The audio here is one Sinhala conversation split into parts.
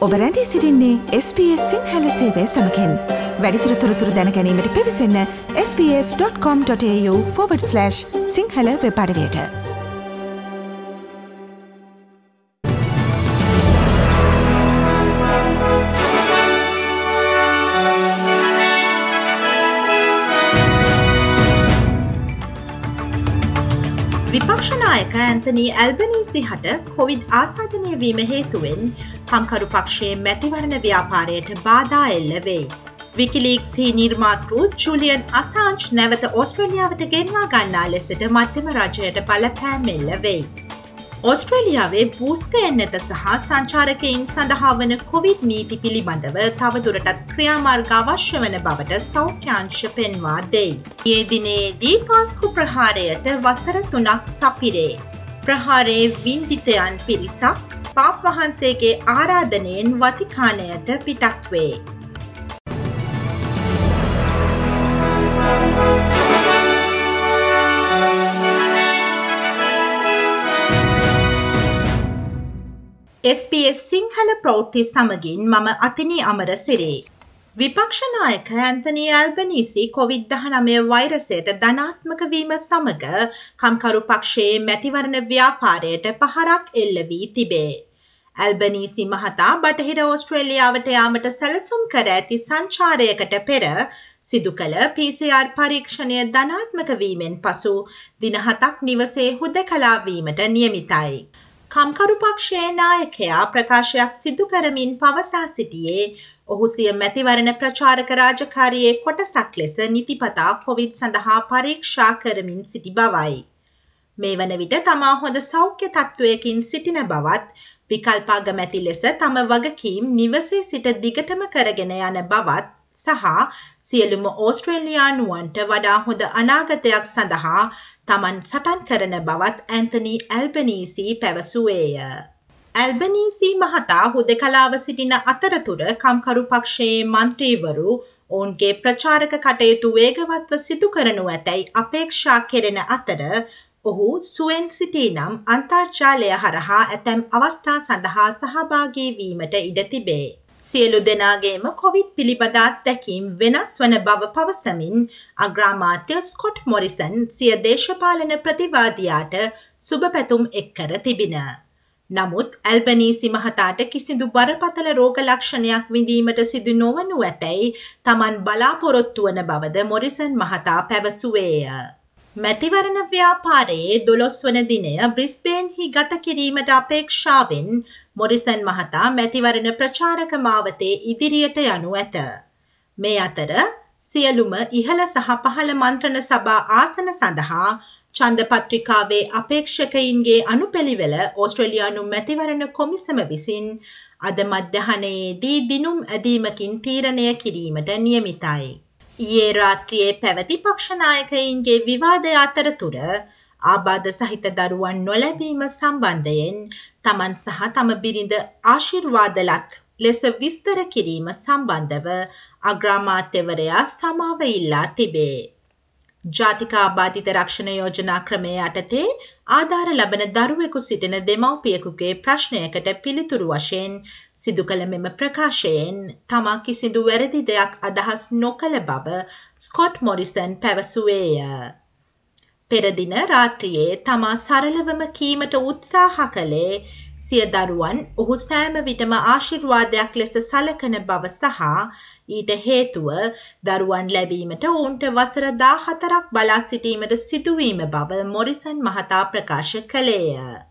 ඔබ රැඳී සිටින්නේ SBS සිංහල සේවය සමගින්. වැඩිදුර තොරතුරු දැන ගැනීමට පිවිසන්න sbs.com.au/සිංහල වෙබ් අඩවියට. විපක්ෂ නායක ඇන්තනී ඇල්බනීසි හට කොවිඩ් ආසාදනය වීම හේතුවෙන් කම්කරු පක්ෂයේ මැතිවරණ ව්‍යාපාරයට බාධා එල්ල වෙයි. විකිලීක්ස්හි නිර්මාතෘ ජුලියන් අසාන්ජ් නැවත ඕස්ට්‍රේලියාවට ගෙන්වා ගන්නා ලෙසට මධ්‍යම රජයට බලපෑම් එල්ල වෙයි. ඕස්ට්‍රේලියාවේ බූස්ක එන්නත සහ සංචාරකයින් සඳහා වන කොවිඩ් නීති පිළිබඳව තවදුරටත් ක්‍රියාමාර්ග අවශ්‍ය වන බවට සෞඛ්‍යාංශ පෙන්වා දෙයි. ඒ දිනේදී පාස්කු ප්‍රහාරයට වසර 3ක් සපිරේ. ප්‍රහාරයේ වින්දිතයන් පිරිසක් පාප් වහන්සේගේ ආරාධනයෙන් වතිකානයට පිටත් වේ. SBS සිංහල ප්‍රවෘත්ති සමගින් මම අතිනි අමරසිරි. විපක්ෂ නායක ඇන්තනී ඇල්බනීසි කොවිඩ්-19 වෛරසයට ධනාත්මක වීම සමග කම්කරු පක්ෂයේ මැතිවරණ ව්‍යාපාරයට පහරක් එල්ල වී තිබේ. ඇල්බනීසි මහතා බටහිර ඕස්ට්‍රේලියාවට යාමට සැලසුම් කර ඇති සංචාරයකට පෙර සිදු කළ PCR පරීක්ෂණය ධනාත්මක වීමෙන් පසු දින 7ක් නිවසේ හුදකලා වීමට නියමිතයි. කම්කරු පක්ෂයේ නායකයා ප්‍රකාශයක් සිදු කරමින් පවසා සිටියේ ඔහු සිය මැතිවරණ ප්‍රචාරක රාජකාරියේ කොටසක් ලෙස නිතිපතා කොවිඩ් සඳහා පරීක්ෂා කරමින් සිටි බවයි. මේ වන විට තමා හොඳ සෞඛ්‍ය තත්ත්වයකින් සිටින බවත් විකල්ප අගමැති ලෙස තම වගකීම් නිවසේ සිට දිගටම කරගෙන යන බවත් සහ සියලුම ඕස්ට්‍රේලියානුවන්ට වඩා හොඳ අනාගතයක් සඳහා තමන් සටන් කරන බවත් ඇන්තනී ඇල්බනීසි පැවසුවේය. ඇල්බනීසි මහතා හුදකලාව සිටින අතරතුර කම්කරු පක්ෂයේ මන්ත්‍රීවරු ඔවුන්ගේ ප්‍රචාරක කටයුතු වේගවත්ව සිදු කරනු ඇතැයි අපේක්ෂා කෙරෙන අතර ඔහු සුවෙන් සිටී නම් අන්තර්ජාලය හරහා ඇතැම් අවස්ථා සඳහා සහභාගී වීමට ඉඩ තිබේ. සියලු දෙනාගේම කොවිඩ් පිළිබඳ අත්දැකීම් වෙනස් වන බව පවසමින් අග්‍රාමාත්‍ය ස්කොට් මොරිසන් සිය දේශපාලන ප්‍රතිවාදියාට සුබ පැතුම් එක් කර තිබින. නමුත් ඇල්බනීසි මහතාට කිසිදු බරපතල රෝග ලක්ෂණයක් විඳීමට සිදු නොවනු ඇතැයි තමන් බලාපොරොත්තු වන බවද මොරිසන් මහතා පැවසුවේය. මැතිවරණ ව්‍යාපාරයේ 12 වන දිනය බ්‍රිස්බේන්හි ගත කිරීමට අපේක්ෂාවෙන් මොරිසන් මහතා මැතිවරණ ප්‍රචාරක මාවතේ ඉදිරියට යනු ඇත. මේ අතර සියලුම ඉහළ සහ පහළ මන්ත්‍රණ සභා ආසන සඳහා ඡන්ද පත්‍රිකාවේ අපේක්ෂකයින්ගේ අනුපැළිවෙල ඕස්ට්‍රේලියානු මැතිවරණ කොමිසම විසින් අද මධ්‍යහනයේදී දිනුම් ඇදීමකින් තීරණය කිරීමට නියමිතයි. ඊයේ රාත්‍රියේ පැවති පක්ෂ නායකයින්ගේ විවාදය අතරතුර ආබාධ සහිත දරුවන් නොලැබීම සම්බන්ධයෙන් තමන් සහ තම බිරිඳ ආශිර්වාදලත් ලෙස විස්තර කිරීම සම්බන්ධව අග්‍රාමාත්‍යවරයා සමාව ඉල්ලා තිබේ. ජාතික ආබාධිත රක්ෂණ යෝජනා ක්‍රමය යටතේ ආධාර ලබන දරුවෙකු සිටින දෙමව්පියෙකුගේ ප්‍රශ්නයකට පිළිතුරු වශයෙන් සිදු කළ මෙම ප්‍රකාශයෙන් තමා කිසිදු වැරදි දෙයක් අදහස් නොකළ බව ස්කොට් මොරිසන් පැවසුවේය. පෙර දින රාත්‍රියේ තමා සරලවම කීමට උත්සාහ කළේ සිය දරුවන් ඔහු සෑම විටම ආශිර්වාදයක් ලෙස සලකන බව සහ ඊට හේතුව දරුවන් ලැබීමට ඔවුන්ට වසර 14ක් බලා සිටීමට සිදුවීම බව මොරිසන් මහතා ප්‍රකාශ කළේය.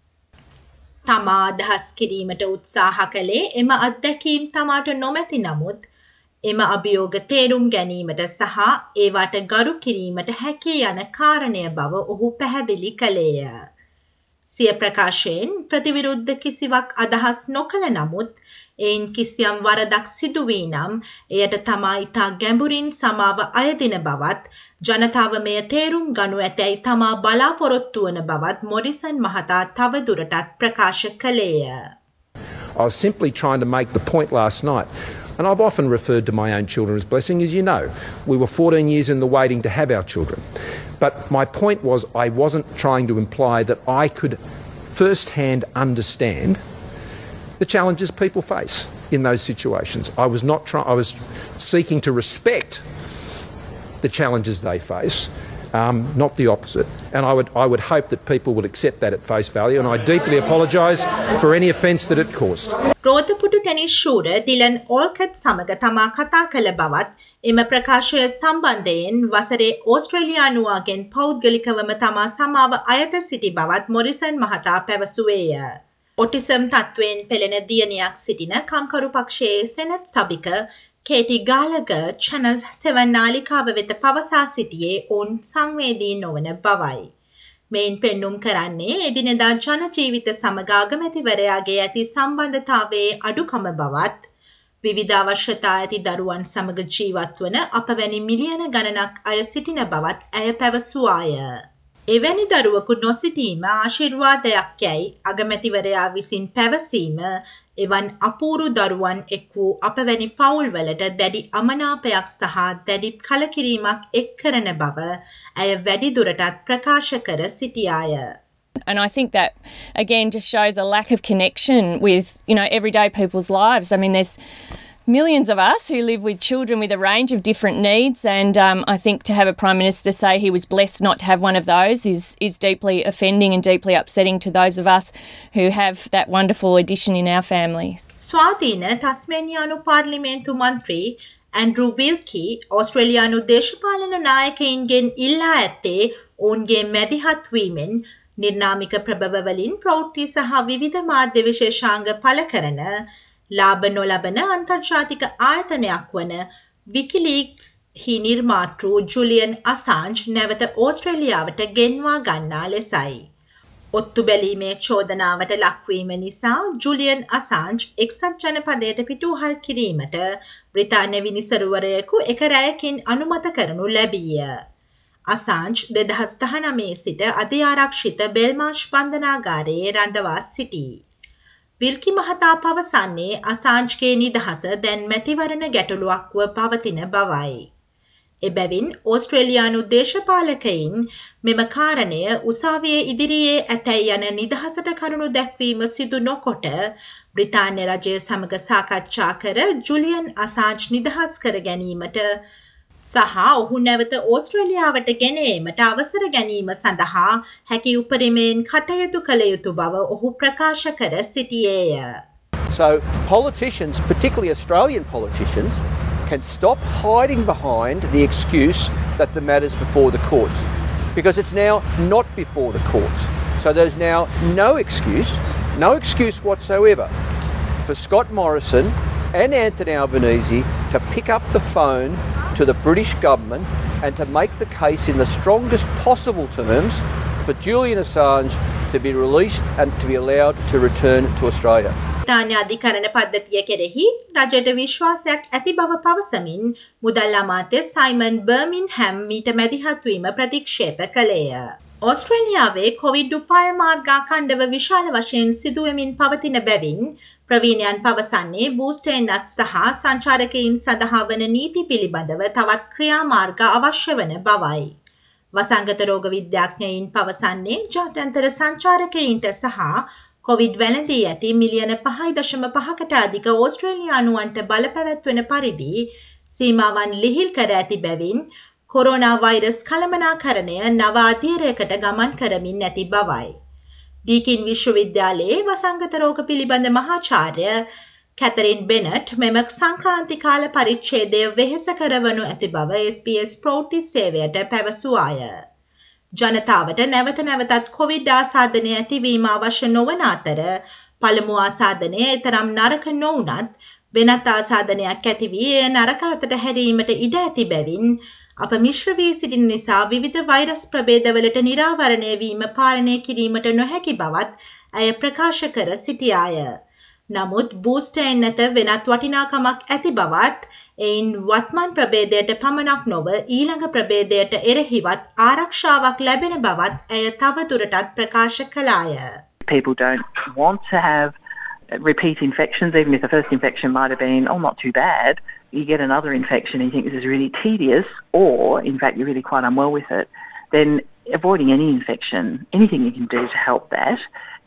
තමා අදහස් කිරීමට උත්සාහ කළේ එම අත්දැකීම් තමාට නොමැති නමුත් එම අභියෝග තේරුම් ගැනීමට සහ ඒවාට ගරු කිරීමට හැකි යන කාරණය බව ඔහු පැහැදිලි කළේය. සිය ප්‍රකාශයෙන් ප්‍රතිවිරුද්ධ කිසිවක් අදහස් නොකළ නමුත් එයින් කිසියම් වරදක් සිදුවී නම් එයට තමා ඉතා ගැඹුරින් සමාව අයදින බවත් ජනතාව මෙය තේරුම් ගනු ඇතැයි තමා බලාපොරොත්තු වන බවත් මොරිසන් මහතා තව දුරටත් ප්‍රකාශ කළේය. I was simply trying to make the point last night, and I've often referred to my own children as blessing, as you know. We were 14 years in the waiting to have our children. But my point was I wasn't trying to imply that I could first-hand understand the challenges people face in those situations. I was seeking to respect the challenges they face, not the opposite. And I would hope that people would accept that at face value, and I deeply apologise for any offence that it caused. රෝදපුටු ටෙනිස් ශූර ඩිලන් ඕල්කට් සමග තමා කතා කළ බවත් එම ප්‍රකාශය සම්බන්ධයෙන් වසරේ ඕස්ට්‍රේලියානුවාගෙන් පෞද්ගලිකවම තමා සමාව අයත සිටි බවත් මොරිසන් මහතා පැවසුවේය. ඔටිසම් තත්ත්වයෙන් පෙළෙන දියණියක් සිටින කම්කරු පක්ෂයේ සෙනට් සභික කේටි ගාලග චැනල් 7 නාලිකාව වෙත පවසා සිටියේ ඔවුන් සංවේදී නොවන බවයි. මෙයින් පෙන්නුම් කරන්නේ එදිනෙදා ජන ජීවිත සමග අගමැතිවරයාගේ ඇති සම්බන්ධතාවයේ අඩුකම බවත් විවිධ අවශ්‍යතා ඇති දරුවන් සමග ජීවත් වන අප වැනි මිලියන ගණනක් අය සිටින බවත් ඇය පැවසුවාය. එවැනි දරුවකු නොසිටීම ආශිර්වාදයක් යැයි අගමැතිවරයා විසින් පැවසීම එවන් අපූරු දරුවන් එක් වූ අප වැනි පවුල්වලට දැඩි අමනාපයක් සහ දැඩි කලකිරීමක් එක් කරන බව ඇය වැඩි දුරටත් ප්‍රකාශ කර සිටියාය. And I think that, again, just shows a lack of connection with, everyday people's lives. I mean, there's millions of us who live with children with a range of different needs, and I think to have a Prime Minister say he was blessed not to have one of those is deeply offending and deeply upsetting to those of us who have that wonderful addition in our family. ස්වාධීන ටස්මේනියානු පාර්ලිමේන්තු මන්ත්‍රී ඇන්ඩ්‍රු විල්කි ඕස්ට්‍රේලියානු දේශපාලන නායකයින්ගෙන් ඉල්ලා ඇත්තේ ඔවුන්ගේ මැදිහත් වීමෙන් නිර්නාමික ප්‍රභවවලින් ප්‍රවෘත්ති සහ විවිධ මාධ්‍ය විශේෂාංග පළ කරන ලාභ නොලබන අන්තර්ජාතික ආයතනයක් වන විකිලීක්ස් හි නිර්මාතෘ ජුලියන් අසාන්ජ් නැවත ඕස්ට්‍රේලියාවට ගෙන්වා ගන්නා ලෙසයි. ඔත්තු බැලීමේ චෝදනාවට ලක්වීම නිසා ජුලියන් අසාන්ජ් එක්සත් ජනපදයට පිටුවහල් කිරීමට බ්‍රිතාන්‍ය විනිසරුවරයෙකු එක රැයකින් අනුමත කරනු ලැබීය. අසාන්ජ් 2019 සිට අධිආරක්ෂිත බෙල්මාර්ෂ් බන්ධනාගාරයේ රඳවා සිටී. විල්කි මහතා පවසන්නේ අසාන්ජ්ගේ නිදහස දැන් මැතිවරණ ගැටලුවක්ව පවතින බවයි. එබැවින් ඕස්ට්‍රේලියානු දේශපාලකයින් මෙම කාරණය උසාවියේ ඉදිරියේ ඇතැයි යන නිදහසට කරුණු දැක්වීම සිදු නොකොට බ්‍රිතාන්‍ය රජය සමග සාකච්ඡා කර ජුලියන් අසාන්ජ් නිදහස් කර ගැනීමට සහ ඔහු නැවත ඕස්ට්‍රේලියාවට ගෙන ඒමට අවසර ගැනීම සඳහා හැකි උපරිමයෙන් කටයුතු කළ යුතු බව ඔහු ප්‍රකාශ කර සිටියේය. So politicians, particularly Australian politicians, can stop hiding behind the excuse that the matter's before the courts, because it's now not before the courts. So there's now no excuse whatsoever for Scott Morrison and Anthony Albanese to pick up the phone to the British government and to make the case in the strongest possible terms for Julian Assange to be released and to be allowed to return to Australia. බ්‍රිතාන්‍ය අධිකරණ පද්ධතිය කෙරෙහි රජයට විශ්වාසයක් ඇති බව පවසමින් මුදල් අමාත්‍ය සයිමන් බර්මින්හැම් මීට මැදිහත් වීම ප්‍රතික්ෂේප කළේය. ඕස්ට්‍රේලියාවේ කොවිඩ් උපාය මාර්ගාඛණ්ඩව විශාල වශයෙන් සිදුවෙමින් පවතින බැවින් ප්‍රවීණයන් පවසන්නේ බූස්ටර්නත් සහ සංචාරකයින් සඳහා වන නීති පිළිබඳව තවත් ක්‍රියාමාර්ග අවශ්‍ය වන බවයි. වසංගත රෝග විද්‍යාඥයින් පවසන්නේ ජාත්‍යන්තර සංචාරකයින්ට සහ කොවිඩ් වැළඳී ඇති මිලියන 5.5කට අධික ඕස්ට්‍රේලියානුවන්ට බලපැවැත්වෙන පරිදි සීමාවන් ලිහිල් කර ඇති බැවින් කොරෝනා වෛරස් කළමනාකරණය නව අධීරයකට ගමන් කරමින් ඇති බවයි. ඩීකින් විශ්වවිද්‍යාලයේ වසංගත රෝග පිළිබඳ මහාචාර්ය කැතරින් බෙනට් මෙම සංක්‍රාන්ති කාල පරිච්ඡේදය වෙහෙස කරවනු ඇති බව SBS ප්‍රවෘත්ති සේවයට පැවසුවාය. ජනතාවට නැවත නැවතත් කොවිඩ් ආසාදනය ඇතිවීම අවශ්‍ය නොවන අතර පළමු ආසාදනය එතරම් නරක නොවුනත් වෙනත් ආසාදනයක් ඇති වී එය නරක අතට හැරීමට ඉඩ ඇති බැවින් අප මිශ්‍ර වී සිටින නිසා විවිධ වෛරස් ප්‍රභේදවලට නිරාවරණය වීම පාලනය කිරීමට නොහැකි බවත් ඇය ප්‍රකාශ කර සිටියාය. නමුත් බූස්ටර් එන්නත වෙනත් වටිනාකමක් ඇති බවත් එයින් වත්මන් ප්‍රභේදයට පමණක් නොව ඊළඟ ප්‍රභේදයට එරෙහිවත් ආරක්ෂාවක් ලැබෙන බවත් ඇය තවදුරටත් ප්‍රකාශ කළාය. People don't want to have repeat infections, even if the first infection might have been, not too bad. You get another infection and you think this is really tedious, or in fact you're really quite unwell with it, then avoiding any infection, anything you can do to help that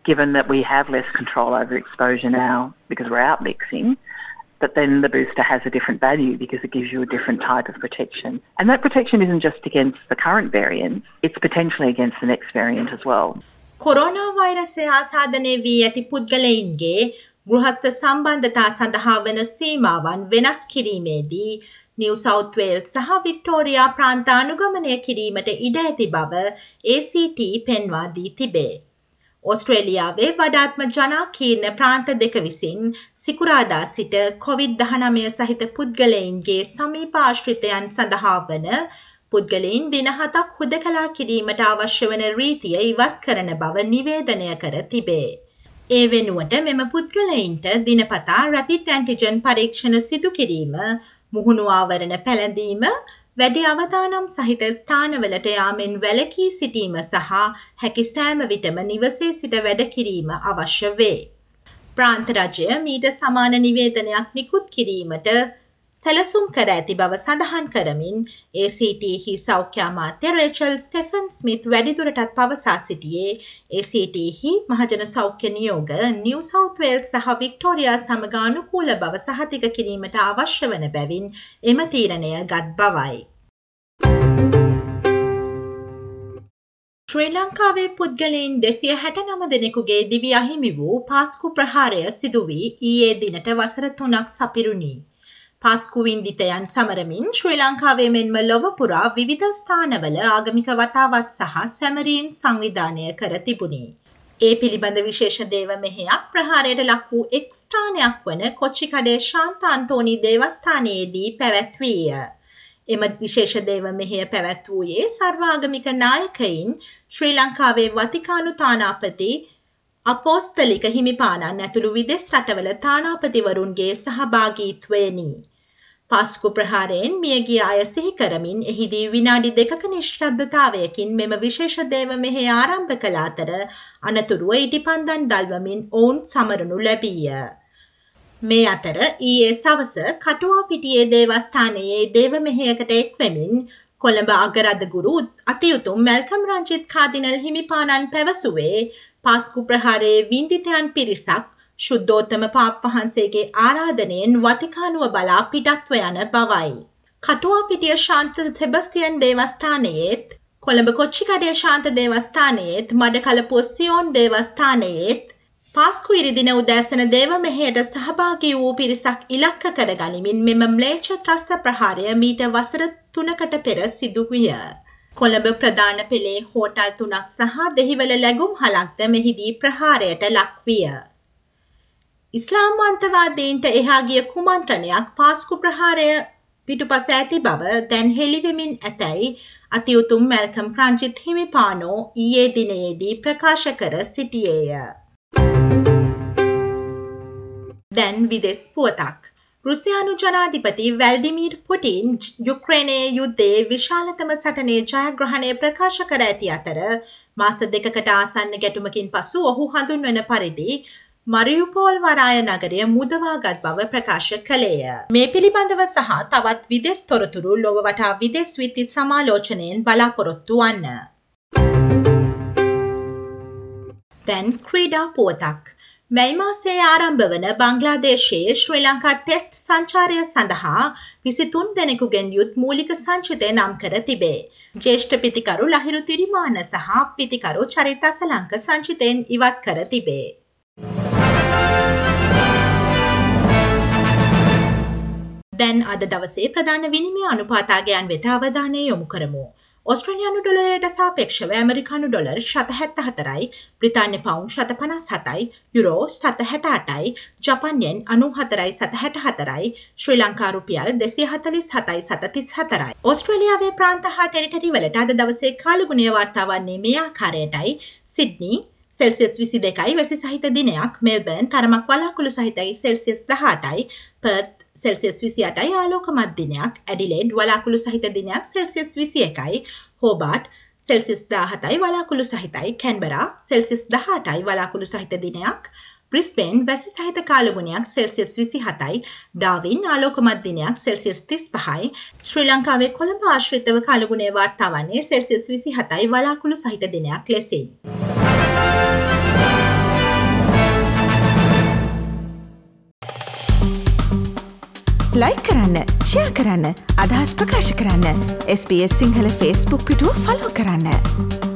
given that we have less control over exposure now because we're out mixing, but then the booster has a different value because it gives you a different type of protection. And that protection isn't just against the current variant, it's potentially against the next variant as well. Corona වෛරසය ආසාදනය වී ඇති පුද්ගලයින්ගේ ගෘහස්ත සම්බන්ධතා සඳහා වන සීමාවන් වෙනස් කිරීමේදී නිව් සවුත් වේල්ස් සහ වික්ටෝරියා ප්‍රාන්ත අනුගමනය කිරීමට ඉඩ ඇති බව ACT පෙන්වා දී තිබේ. ඕස්ට්‍රේලියාවේ වඩාත්ම ජනාකීර්ණ ප්‍රාන්ත දෙක විසින් සිකුරාදා සිට COVID-19 සහිත පුද්ගලයින්ගේ සමීප ආශ්‍රිතයන් සඳහා වන පුද්ගලයින් දින 7ක් හුදකලා කිරීමට අවශ්‍ය වන රීතිය ඉවත් කරන බව නිවේදනය කර තිබේ. ඒ වෙනුවට මෙම පුද්ගලයින්ට දිනපතා රැපිඩ් ඇන්ටිජන් පරීක්ෂණ සිදු කිරීම, මුහුණු ආවරණ පැළඳීම, වැඩි අවදානම් සහිත ස්ථානවලට යාමෙන් වැළකී සිටීම සහ හැකි සෑම විටම නිවසේ සිට වැඩ කිරීම අවශ්‍ය වේ. ප්‍රාන්ත රජය මීට සමාන නිවේදනයක් නිකුත් කිරීමට සැලසුම් කර ඇති බව සඳහන් කරමින් ACTහි සෞඛ්‍ය අමාත්‍ය රේචල් ස්ටෙෆන් ස්මිත් වැඩිදුරටත් පවසා සිටියේ ACTහි මහජන සෞඛ්‍ය නියෝග නිව් සවුත් වේල්ස් සහ වික්ටෝරියා සමග අනුකූල බව සහතික කිරීමට අවශ්‍ය වන බැවින් එම තීරණය ගත් බවයි. ශ්‍රී ලංකාවේ පුද්ගලයන් 269 දෙනෙකුගේ දිවි අහිමි වූ පාස්කු ප්‍රහාරය සිදු වී ඊයේ දිනට වසර 3ක් සපිරුණි. පාස්කු වින්දිතයන් සමරමින් ශ්‍රී ලංකාවේ මෙන්ම ලොව පුරා විවිධ ස්ථානවල ආගමික වතාවත් සහ සැමරීම් සංවිධානය කර තිබුණි. ඒ පිළිබඳ විශේෂ දේව මෙහෙයක් ප්‍රහාරයට ලක් වූ එක් ස්ථානයක් වන කොච්චිකඩේ ශාන්ත අන්තෝනි දේවස්ථානයේදී පැවැත්වීය. එම විශේෂ දේව මෙහෙය පැවැත්වූයේ සර්වාගමික නායකයින් ශ්‍රී ලංකාවේ වතිකානු තානාපති අපෝස්තලික හිමිපාණන් ඇතුළු විදෙස් රටවල තානාපතිවරුන්ගේ සහභාගීත්වයෙනි. පාස්කු ප්‍රහාරයෙන් මියගිය අය සිහි කරමින් එහිදී විනාඩි 2ක නිශ්ශබ්දතාවයකින් මෙම විශේෂ දේව මෙහෙය ආරම්භ කළ අතර අනතුරුව ඉටිපන්දන් දල්වමින් ඔවුන් සමරනු ලැබීය. මේ අතර ඊයේ සවස කටුවාපිටියේ දේවස්ථානයේ දේව මෙහෙයකට එක්වෙමින් කොළඹ අගරදගුරු අතිඋතුම් මැල්කම් රංජිත් කාදිනල් හිමිපාණන් පැවසුවේ පාස්කු ප්‍රහාරයේ වින්දිතයන් පිරිසක් ශුද්ධෝත්තම පාප් වහන්සේගේ ආරාධනයෙන් වතිකානුව බලා පිටත්ව යන බවයි. කටුවාපිටිය ශාන්ත සෙබස්තියන් දේවස්ථානයේත් කොළඹ කොච්චිකඩේ ශාන්ත දේවස්ථානයේත් මඩකලපුව සියෝන් දේවස්ථානයේත් පාස්කු ඉරිදින උදෑසන දේව මෙහෙයට සහභාගී වූ පිරිසක් ඉලක්ක කර ගනිමින් මෙම ම්ලේච්ඡ ත්‍රස්ත ප්‍රහාරය මීට වසර 3කට පෙර සිදු විය. කොළඹ ප්‍රධාන පෙළේ හෝටල් 3ක් සහ දෙහිවල ලැබුම් හලක්ද මෙහිදී ප්‍රහාරයට ලක් විය. ඉස්ලාම් අන්තවාදීන්ට එහා ගිය කුමන්ත්‍රණයක් පාස්කු ප්‍රහාරය පිටුපස ඇති බව දැන් හෙළිවෙමින් ඇතැයි අතිඋතුම් මැල්කම් රංජිත් හිමිපාණෝ ඊයේ දිනයේදී ප්‍රකාශ කර සිටියේය. දැන් විදෙස් පුවතක්. රුසියානු ජනාධිපති වැල්ඩිමීර් පුටින් යුක්‍රේනයේ යුද්ධයේ විශාලතම සටනේ ජයග්‍රහණය ප්‍රකාශ කර ඇති අතර මාස 2කට ආසන්න ගැටුමකින් පසු ඔහු හඳුන්වන පරිදි මරියුපෝල් වරාය නගරය මුදවාගත් බව ප්‍රකාශ කළේය. මේ පිළිබඳව සහ තවත් විදෙස් තොරතුරු ලොව වටා විදෙස් විත්ති සමාලෝචනයෙන් බලාපොරොත්තු වන්න. දැන් ක්‍රීඩා පුවතක්. මැයි මාසයේ ආරම්භ වන බංග්ලාදේශයේ ශ්‍රී ලංකා ටෙස්ට් සංචාරය සඳහා 23 දෙනෙකුගෙන් යුත් මූලික සංචිතය නම් කර තිබේ. ජ්‍යෙෂ්ඨ පිතිකරු ලහිරු තිරිමාන සහ පිතිකරු චරිත අසලංක සංචිතයෙන් ඉවත් කර තිබේ. දැන් අද දවසේ ප්‍රධාන විනිමය අනුපාතාගයන් වෙත අවධානය යොමු කරමු. ඔස්ට්‍රේලියානු ඩොලරයට සාපේක්ෂව ඇමරිකානු ඩොලර් 7.74යි, බ්‍රිතාන්‍ය පවුන්ඩ් 7.57යි, යුරෝ 7.68යි, ජපන් යෙන් 94.64යි, ශ්‍රී ලංකා රුපියල් 247.34යි. ඔස්ට්‍රේලියාවේ ප්‍රාන්ත හා ටෙරිටරි වලට අද දවසේ කාලගුණය වාර්තා වන්නේ මේ ආකාරයටයි. සිඩ්නි සෙල්සියස් 22යි වැසි සහිත දිනයක්, මෙල්බර්න් තරමක් වලාකුළු සහිතයි සෙල්සියස් 18යි, පර්ත් සෙල්සියස් 28යි ආලෝකමත් දිනයක්, ඇඩිලේඩ් වලාකුළු සහිත දිනයක් සෙල්සියස් 21යි, හෝබාට් සෙල්සියස් 17යි වලාකුළු සහිතයි, කැන්බරා සෙල්සියස් 18යි වලාකුළු සහිත දිනයක්, බ්‍රිස්බේන් වැසි සහිත කාලගුණයක් සෙල්සියස් 27යි, ඩාවින් ආලෝකමත් දිනයක් සෙල්සියස් 35යි, ශ්‍රී ලංකාවේ කොළඹ ආශ්‍රිතව කාලගුණය වාර්තා වන්නේ සෙල්සියස් 27යි වලාකුළු සහිත දිනයක් ලෙසින්. ලයික් කරන්න, ෂෙයා කරන්න, අදහස් ප්‍රකාශ කරන්න. SBS සිංහල Facebook පිටුව ෆලෝ කරන්න.